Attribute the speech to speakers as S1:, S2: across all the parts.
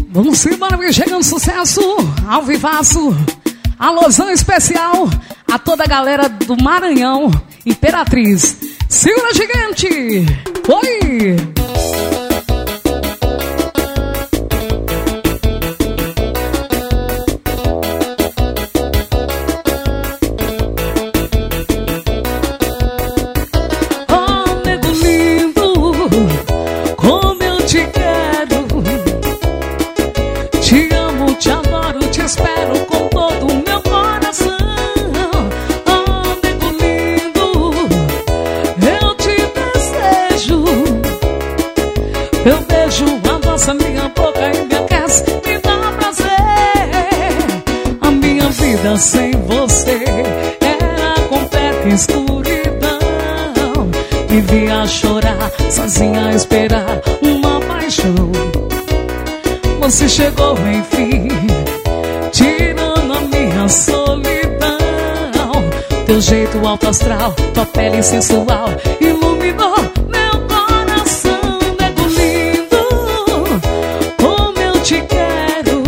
S1: Vamos embora, vem chegando sucesso, ao vivaço. Alusão especial a toda a galera do Maranhão, Imperatriz. Segura, gigante! Oi! Sem você era completa escuridão. Vivia a chorar, sozinha a esperar uma paixão. Você chegou enfim, tirando a minha solidão. Teu jeito alto astral, tua pele sensual iluminou meu coração. Nego lindo, como eu te quero.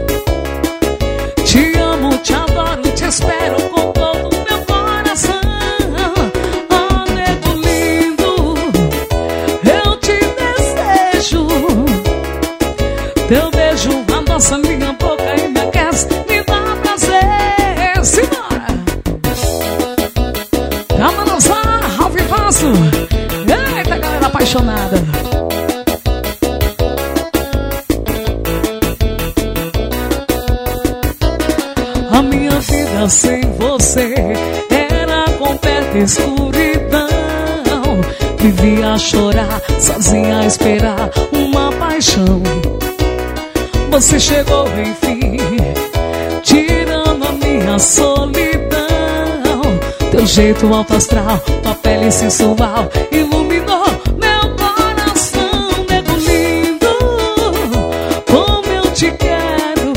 S1: Te amo, te adoro, te espero com todo o meu coração. Oh, nego lindo, eu te desejo. Teu beijo adoça minha boca e me aquece, me dá prazer. Simbora! Pra balançar ao vivaço. Eita, galera apaixonada. A minha vida sem você era completa escuridão. Vivia a chorar, sozinha a esperar uma paixão. Você chegou enfim, tirando a minha solidão. Teu jeito alto astral, tua pele sensual iluminou meu coração. Nego lindo, como eu te quero.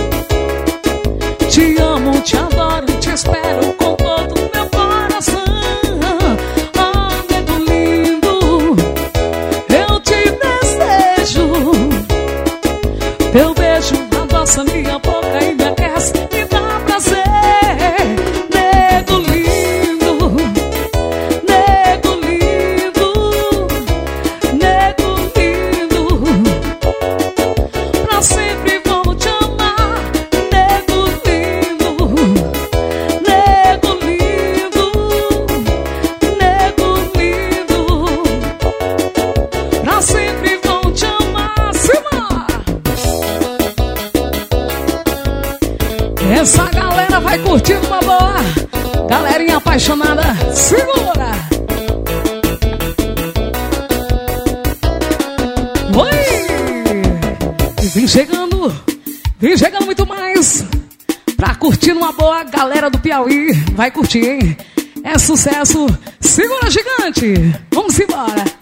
S1: Te amo, te adoro, te espero com todo o meu coração. Oh, nego lindo, eu te desejo. Teu beijo adoça minha boca e me aquece, me dá prazer. Nego lindo, nego lindo, nego lindo. Pra sempre vou te amar. Nego lindo, nego lindo, nego lindo. Pra sempre vou te amar. Simba! Essa galera vai curtindo uma boa. Galerinha apaixonada, segura! Oi! E vem chegando muito mais. Pra curtir uma boa, galera do Piauí vai curtir, hein? É sucesso, segura, gigante! Vamos embora!